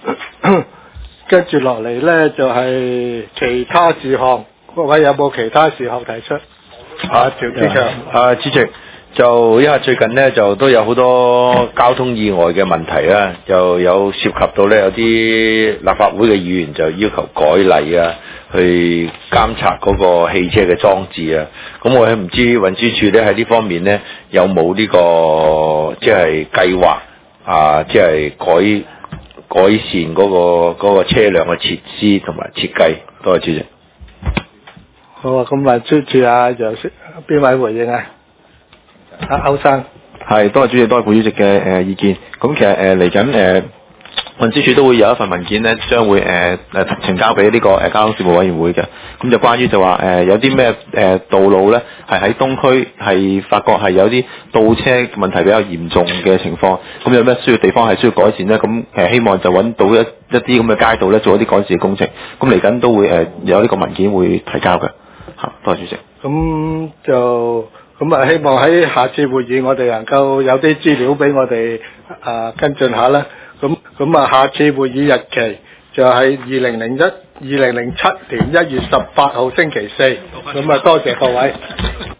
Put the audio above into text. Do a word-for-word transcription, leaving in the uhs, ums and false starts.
跟住落嚟呢，就係、是、其他事項，各位有冇其他事項提出？啊，趙志強。 啊，主席，就因為最近呢，就都有好多交通意外嘅問題啦，就有涉及到呢，有啲立法會嘅議員就要求改例啊，去監察嗰個汽車嘅裝置啊。咁我係唔知運輸署呢喺呢方面呢，有冇呢、這個即係計劃啊，即係改改善嗰、那個嗰、那個車輛嘅設施同埋設計。多謝主席。 好啊，咁啊，接住阿楊生邊位回應啊？阿歐生。 係，多謝主席，多謝副主席嘅誒意見。咁其實誒嚟緊誒運輸署都會有一份文件咧，將會誒誒呈交俾呢個誒交通事務委員會嘅。咁就關於就話誒、呃、有啲咩誒道路咧，係喺東區係發覺係有啲倒車問題比較嚴重嘅情況。咁有咩需要地方係需要改善咧？咁誒希望就揾到一一啲咁嘅街道咧，做一啲改善嘅工程。咁嚟緊都會誒有呢個文件會提交嘅。嚇，多謝主席。 咁就咁啊，希望喺下次會議我哋能夠有啲資料俾我哋啊跟進下啦。咁咁啊，下次會議日期就係二零零一二零零七年一月十八號星期四。咁啊，多謝各位。